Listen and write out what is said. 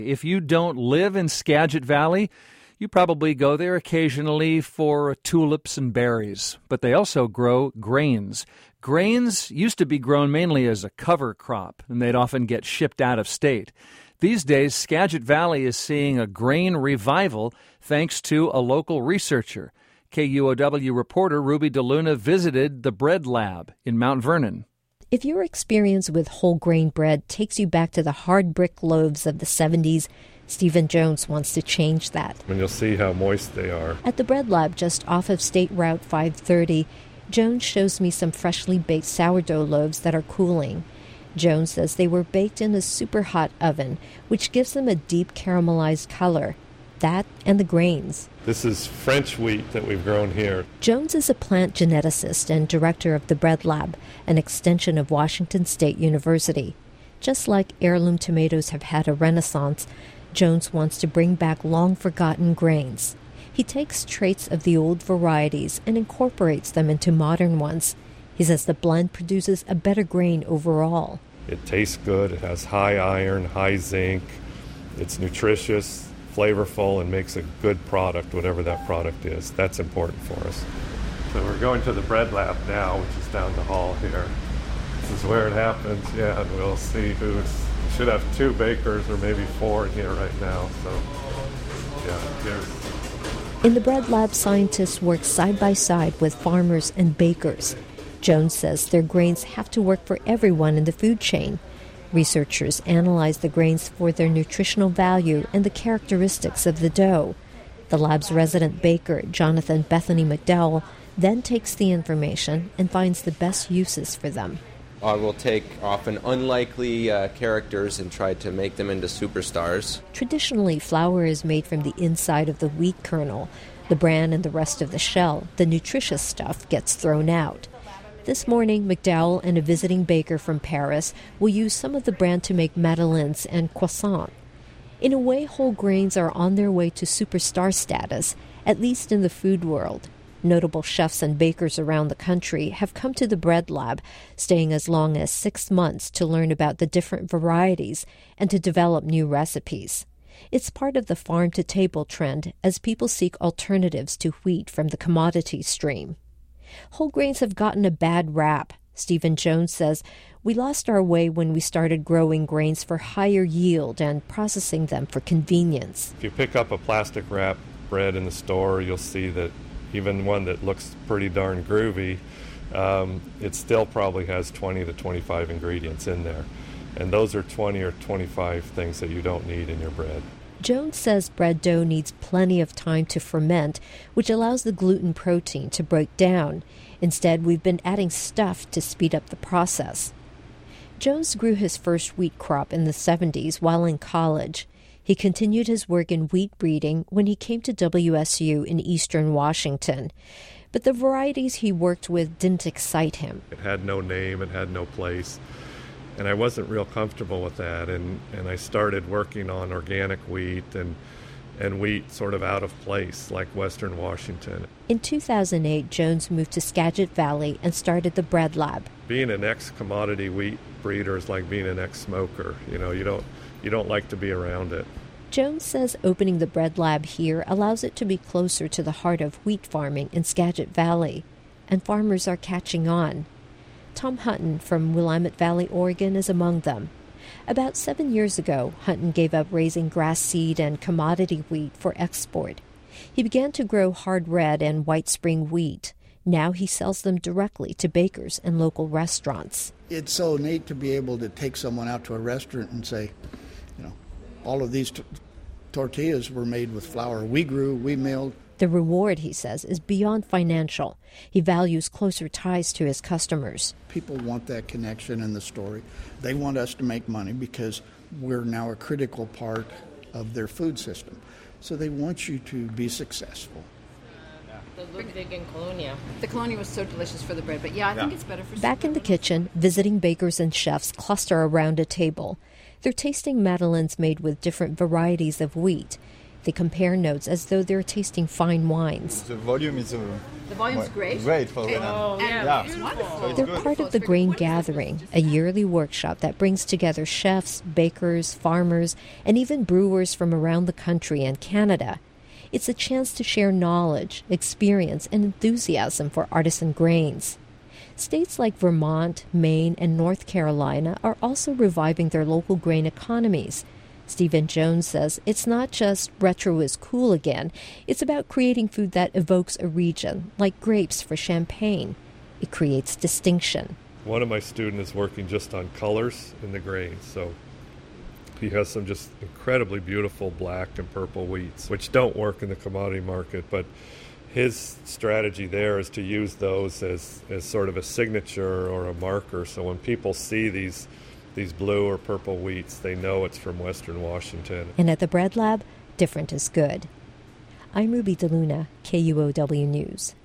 If you don't live in Skagit Valley, you probably go there occasionally for tulips and berries, but they also grow grains. Grains used to be grown mainly as a cover crop, and they'd often get shipped out of state. These days, Skagit Valley is seeing a grain revival thanks to a local researcher. KUOW reporter Ruby DeLuna visited the Bread Lab in Mount Vernon. If your experience with whole grain bread takes you back to the hard brick loaves of the 70s, Stephen Jones wants to change that. And you'll see how moist they are. At the Bread Lab just off of State Route 530, Jones shows me some freshly baked sourdough loaves that are cooling. Jones says they were baked in a super hot oven, which gives them a deep caramelized color. That and the grains. This is French wheat that we've grown here. Jones is a plant geneticist and director of the Bread Lab, an extension of Washington State University. Just like heirloom tomatoes have had a renaissance, Jones wants to bring back long-forgotten grains. He takes traits of the old varieties and incorporates them into modern ones. He says the blend produces a better grain overall. It tastes good. It has high iron, high zinc. It's nutritious, flavorful, and makes a good product, whatever that product is. That's important for us. So we're going to the Bread Lab now, which is down the hall here. This is where it happens, and we'll see who's... We should have 2 bakers or maybe 4 in here right now, so here's... In the Bread Lab, scientists work side by side with farmers and bakers. Jones says their grains have to work for everyone in the food chain. Researchers analyze the grains for their nutritional value and the characteristics of the dough. The lab's resident baker, Jonathan Bethany McDowell, then takes the information and finds the best uses for them. I will take often unlikely characters and try to make them into superstars. Traditionally, flour is made from the inside of the wheat kernel. The bran and the rest of the shell, the nutritious stuff, gets thrown out. This morning, McDowell and a visiting baker from Paris will use some of the bran to make madeleines and croissants. In a way, whole grains are on their way to superstar status, at least in the food world. Notable chefs and bakers around the country have come to the Bread Lab, staying as long as 6 months to learn about the different varieties and to develop new recipes. It's part of the farm-to-table trend as people seek alternatives to wheat from the commodity stream. Whole grains have gotten a bad rap. Stephen Jones says, "We lost our way when we started growing grains for higher yield and processing them for convenience." If you pick up a plastic wrap bread in the store, you'll see that even one that looks pretty darn groovy, it still probably has 20 to 25 ingredients in there. And those are 20 or 25 things that you don't need in your bread. Jones says bread dough needs plenty of time to ferment, which allows the gluten protein to break down. Instead, we've been adding stuff to speed up the process. Jones grew his first wheat crop in the 70s while in college. He continued his work in wheat breeding when he came to WSU in eastern Washington. But the varieties he worked with didn't excite him. It had no name, it had no place. And I wasn't real comfortable with that, and I started working on organic wheat and wheat sort of out of place, like Western Washington. In 2008, Jones moved to Skagit Valley and started the Bread Lab. Being an ex-commodity wheat breeder is like being an ex-smoker. You know, you don't like to be around it. Jones says opening the Bread Lab here allows it to be closer to the heart of wheat farming in Skagit Valley, and farmers are catching on. Tom Hutton from Willamette Valley, Oregon, is among them. About 7 years ago, Hutton gave up raising grass seed and commodity wheat for export. He began to grow hard red and white spring wheat. Now he sells them directly to bakers and local restaurants. It's so neat to be able to take someone out to a restaurant and say, you know, all of these tortillas were made with flour we grew, we milled. The reward, he says, is beyond financial. He values closer ties to his customers. People want that connection in the story. They want us to make money because we're now a critical part of their food system. So they want you to be successful. The Ludwig and Colonia. The Colonia was so delicious for the bread, but I think it's better for... Back in the kitchen, visiting bakers and chefs cluster around a table. They're tasting madeleines made with different varieties of wheat. They compare notes as though they're tasting fine wines. The volume is great. Great for It's wonderful. They're part of the Grain Gathering, a yearly workshop that brings together chefs, bakers, farmers, and even brewers from around the country and Canada. It's a chance to share knowledge, experience, and enthusiasm for artisan grains. States like Vermont, Maine, and North Carolina are also reviving their local grain economies. Stephen Jones says it's not just retro is cool again. It's about creating food that evokes a region, like grapes for champagne. It creates distinction. One of my students is working just on colors in the grains, so he has some just incredibly beautiful black and purple wheats, which don't work in the commodity market, but his strategy there is to use those as sort of a signature or a marker, so when people see these blue or purple wheats, they know it's from Western Washington. And at the Bread Lab, different is good. I'm Ruby DeLuna, KUOW News.